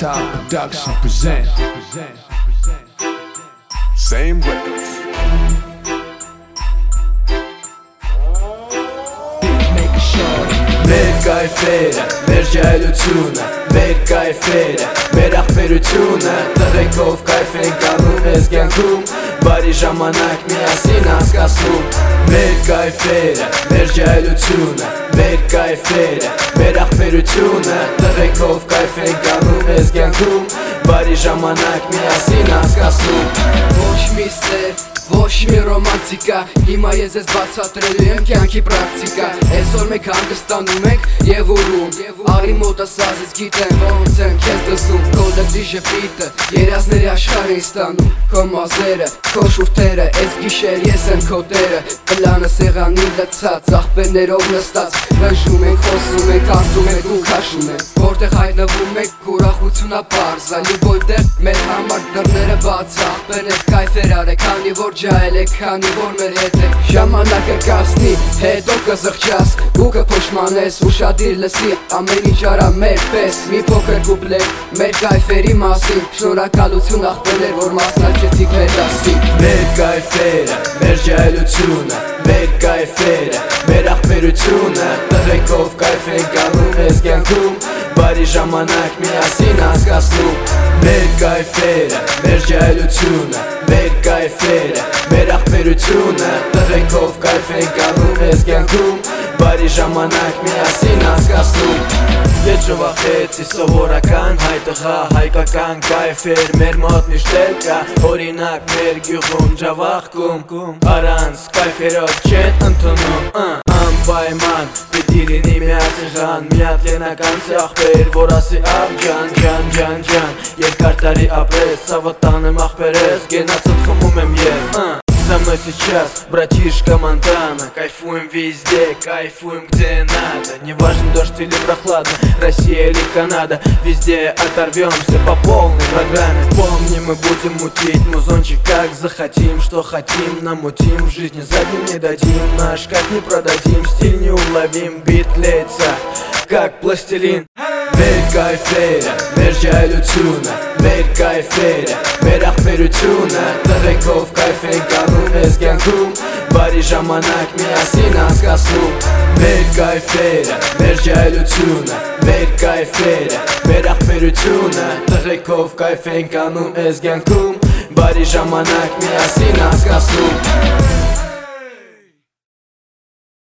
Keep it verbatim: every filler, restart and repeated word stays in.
Top Production present Same Records. Make a short Մեր կայֆերը, մեր ջահելությունը, մեր կայֆերը, մեր ախպերությունը Տղեկով կայֆ ենք անում ես կյանքում, բարի ժամանակ միասին անցկացնում Մեր կայֆերը, մեր ջահելությունը, մեր կայֆերը, մեր ախպերությունը Տղեկով կայֆ ենք անում ես կյանքում, բարի ժամանակ միասին անցկացնում Ոչ մի սեր, ոչ մի ռոմանտիկա Հիմա ես ես բացատրելու եմ կյանքի պրակտիկա Այսօր մեկ հանգստանում եք և ուրում Աղի մոտս ազից գիտեն ոնց են քեզ դսում Կոլեկտի ժպիտը, երազների աշխարհ են ստանում Քո մազերը, քո շուրթերը, այս գիշեր ես եմ քո տերը Պլանը սեղանի լցած, աղբերներով նստած Վնժում ենք, խոսում ենք, կարդում ենք ու քաշում ենք Որտեղ հայտնվում եք ուրախությունա պարզ Լյուբոյ դեղ մեր համար դռները բաց Աղբերներ կայֆեր արեք, քանի որ ջահել եք, քանի որ մեր հետ եք Ժամանակը կասնի, հետո կզղջաս ու կփոշմանես Ուշադիր լսի, ամեն ինչ արա մեր պես Մի փոքր կուպլետ, մեր կայֆերի մասին Շնորհակալություն աղբերներ, որ մասնակցեցիք մեր դասին Մեր կայֆերը, մեր ջահելությունը, մեր կայֆերը, մեր ախպերությունը Տղեկով կայֆ ենք անում ես կյանքում, բարի ժամանակ միասին անցկացնում Մեր կայֆերը, մեր ջահելությունը, մեր կայֆերը, մեր ախպերությունը Տղեկով կայֆ ենք անում ես կյանքում, բարի ժամանակ միասին անցկացնում Ետ ժվախեցի սովորական հայ տղա, հայկական կայֆեր մեր մոտ միշտ էլ կա Օրինակ մեր գյուղում ջավախքում, առանց կայֆերով չեն ընդունում Անպայման պիտի լինի միած եղան, միատ լենական աղբեր Որ ասի աղ ջան, ջան, ջան, ջան Երկար տարի ապրես, ցավը տանեմ աղբերես Գենացդ խմում եմ ես За мной сейчас братишка Монтана Кайфуем везде, кайфуем где надо Неважно дождь или прохладно, Россия или Канада Везде оторвемся по полной программе Помни, мы будем мутить музончик как захотим Что хотим, намутим, в жизни задним не дадим Наш как не продадим, стиль неуловим Бит леется, как пластилин Մեր կայֆերը, մեր ջահելությունը, մեր կայֆերը, մեր ախպերությունը Տղեկով կայֆ ենք անում ես կյանքում, բարի ժամանակ միասին անցկացնում Մեր կայֆերը, մեր ջահելությունը, մեր կայֆերը, մեր ախպերությունը Տղեկով կայֆ ենք անում ես կյանքում, բարի ժամանակ միասին անցկացնում